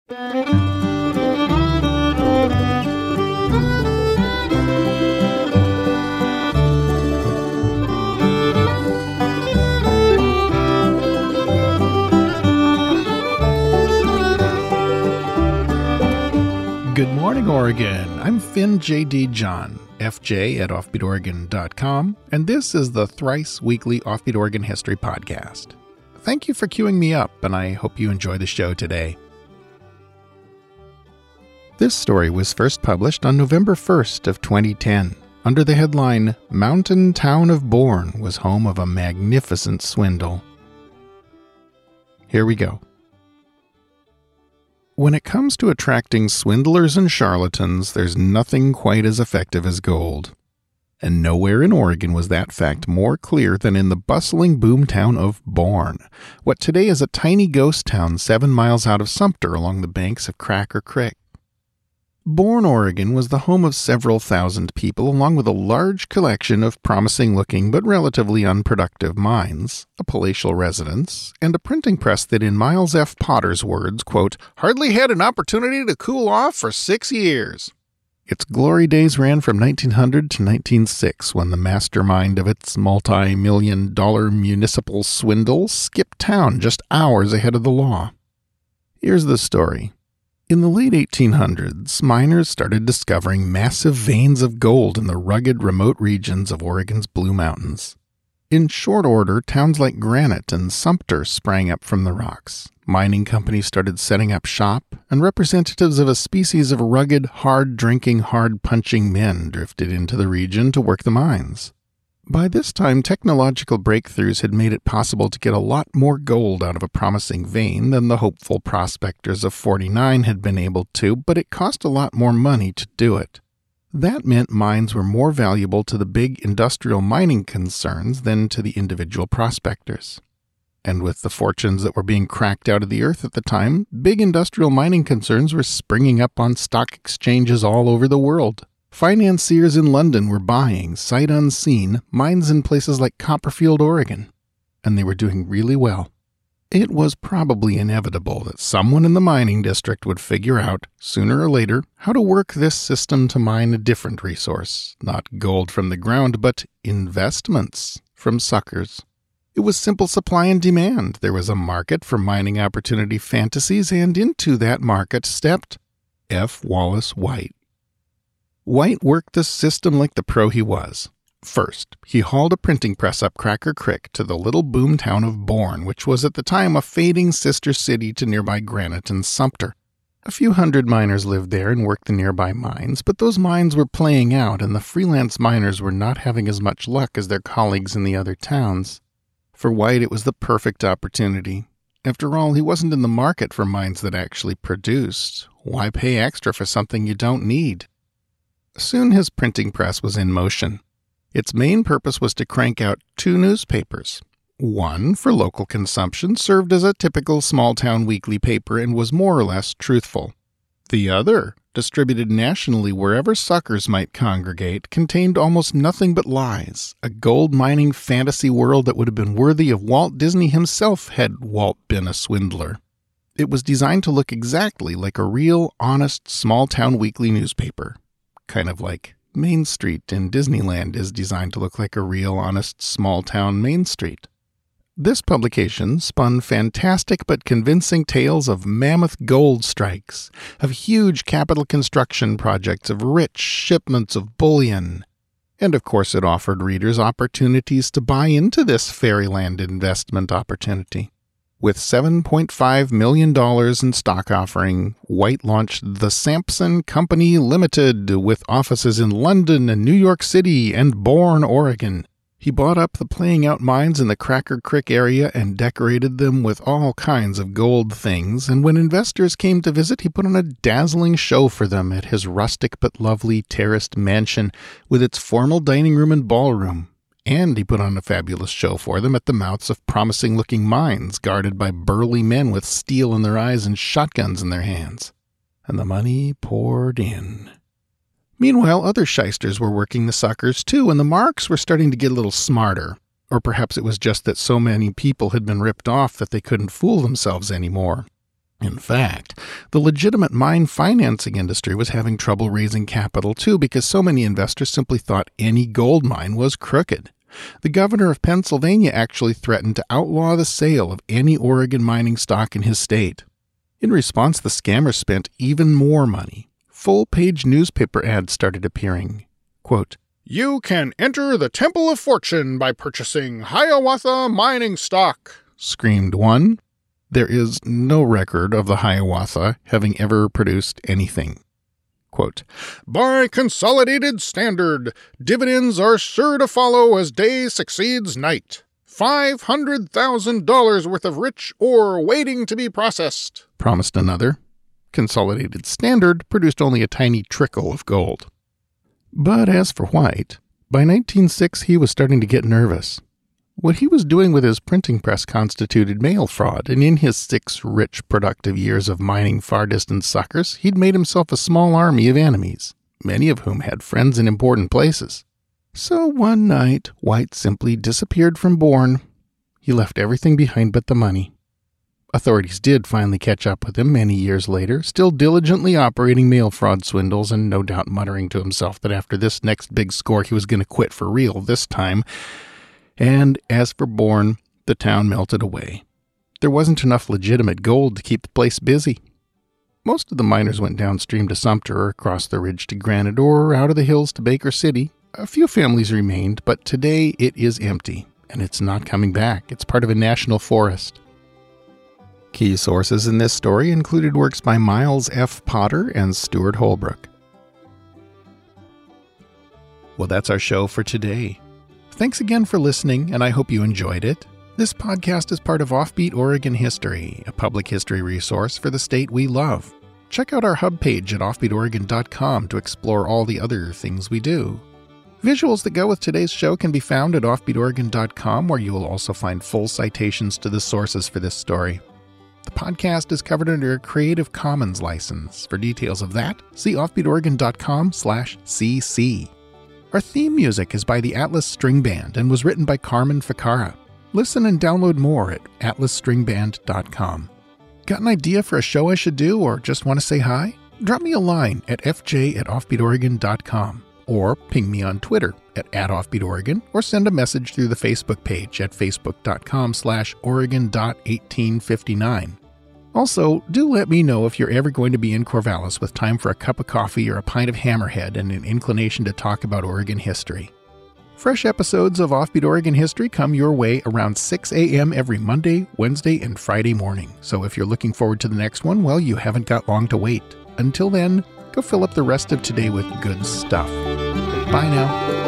Good morning, Oregon. I'm Finn J.D. John, FJ at offbeatoregon.com, and this is the thrice weekly Offbeat Oregon History Podcast. Thank you for queuing me up, and I hope you enjoy the show today. This story was first published on November 1st of 2010, under the headline, Mountain Town of Bourne was home of a magnificent swindle. Here we go. When it comes to attracting swindlers and charlatans, there's nothing quite as effective as gold. And nowhere in Oregon was that fact more clear than in the bustling boomtown of Bourne, what today is a tiny ghost town 7 miles out of Sumter along the banks of Cracker Creek. Bourne, Oregon was the home of several thousand people, along with a large collection of promising-looking but relatively unproductive mines, a palatial residence, and a printing press that, in Miles F. Potter's words, quote, hardly had an opportunity to cool off for 6 years. Its glory days ran from 1900 to 1906, when the mastermind of its multi-million-dollar municipal swindle skipped town just hours ahead of the law. Here's the story. In the late 1800s, miners started discovering massive veins of gold in the rugged, remote regions of Oregon's Blue Mountains. In short order, towns like Granite and Sumter sprang up from the rocks. Mining companies started setting up shop, and representatives of a species of rugged, hard-drinking, hard-punching men drifted into the region to work the mines. By this time, technological breakthroughs had made it possible to get a lot more gold out of a promising vein than the hopeful prospectors of 49 had been able to, but it cost a lot more money to do it. That meant mines were more valuable to the big industrial mining concerns than to the individual prospectors. And with the fortunes that were being cracked out of the earth at the time, big industrial mining concerns were springing up on stock exchanges all over the world. Financiers in London were buying, sight unseen, mines in places like Copperfield, Oregon, and they were doing really well. It was probably inevitable that someone in the mining district would figure out, sooner or later, how to work this system to mine a different resource, not gold from the ground, but investments from suckers. It was simple supply and demand. There was a market for mining opportunity fantasies, and into that market stepped F. Wallace White. White worked the system like the pro he was. First, he hauled a printing press up Cracker Creek to the little boom town of Bourne, which was at the time a fading sister city to nearby Granite and Sumter. A few hundred miners lived there and worked the nearby mines, but those mines were playing out, and the freelance miners were not having as much luck as their colleagues in the other towns. For White, it was the perfect opportunity. After all, he wasn't in the market for mines that actually produced. Why pay extra for something you don't need? Soon his printing press was in motion. Its main purpose was to crank out 2 newspapers. One, for local consumption, served as a typical small-town weekly paper and was more or less truthful. The other, distributed nationally wherever suckers might congregate, contained almost nothing but lies, a gold-mining fantasy world that would have been worthy of Walt Disney himself had Walt been a swindler. It was designed to look exactly like a real, honest, small-town weekly newspaper. Kind of like Main Street in Disneyland is designed to look like a real, honest, small-town Main Street. This publication spun fantastic but convincing tales of mammoth gold strikes, of huge capital construction projects, of rich shipments of bullion. And of course it offered readers opportunities to buy into this fairyland investment opportunity. With $7.5 million in stock offering, White launched the Sampson Company Limited with offices in London and New York City and Bourne, Oregon. He bought up the playing out mines in the Cracker Creek area and decorated them with all kinds of gold things, and when investors came to visit, he put on a dazzling show for them at his rustic but lovely terraced mansion with its formal dining room and ballroom. And he put on a fabulous show for them at the mouths of promising-looking mines guarded by burly men with steel in their eyes and shotguns in their hands. And the money poured in. Meanwhile, other shysters were working the suckers too, and the marks were starting to get a little smarter. Or perhaps it was just that so many people had been ripped off that they couldn't fool themselves anymore. In fact, the legitimate mine financing industry was having trouble raising capital too because so many investors simply thought any gold mine was crooked. The governor of Pennsylvania actually threatened to outlaw the sale of any Oregon mining stock in his state. In response, the scammers spent even more money. Full-page newspaper ads started appearing. Quote, "You can enter the Temple of Fortune by purchasing Hiawatha mining stock," screamed one. There is no record of the Hiawatha having ever produced anything. Quote, "By consolidated standard, dividends are sure to follow as day succeeds night. $500,000 worth of rich ore waiting to be processed," promised another. Consolidated Standard produced only a tiny trickle of gold. But as for White, by 1906 he was starting to get nervous. What he was doing with his printing press constituted mail fraud, and in his 6 rich, productive years of mining far-distant suckers, he'd made himself a small army of enemies, many of whom had friends in important places. So one night, White simply disappeared from Bourne. He left everything behind but the money. Authorities did finally catch up with him many years later, still diligently operating mail fraud swindles and no doubt muttering to himself that after this next big score he was going to quit for real this time. And as for Bourne, the town melted away. There wasn't enough legitimate gold to keep the place busy. Most of the miners went downstream to Sumter or across the ridge to Granite or out of the hills to Baker City. A few families remained, but today it is empty, and it's not coming back. It's part of a national forest. Key sources in this story included works by Miles F. Potter and Stuart Holbrook. Well, that's our show for today. Thanks again for listening, and I hope you enjoyed it. This podcast is part of Offbeat Oregon History, a public history resource for the state we love. Check out our hub page at offbeatoregon.com to explore all the other things we do. Visuals that go with today's show can be found at offbeatoregon.com, where you will also find full citations to the sources for this story. The podcast is covered under a Creative Commons license. For details of that, see offbeatoregon.com/cc. Our theme music is by the Atlas String Band and was written by Carmen Ficarra. Listen and download more at atlasstringband.com. Got an idea for a show I should do or just want to say hi? Drop me a line at fj@offbeatoregon.com or ping me on Twitter at @offbeatoregon or send a message through the Facebook page at facebook.com/oregon.1859. Also, do let me know if you're ever going to be in Corvallis with time for a cup of coffee or a pint of Hammerhead and an inclination to talk about Oregon history. Fresh episodes of Offbeat Oregon History come your way around 6 a.m. every Monday, Wednesday, and Friday morning. So if you're looking forward to the next one, well, you haven't got long to wait. Until then, go fill up the rest of today with good stuff. Bye now.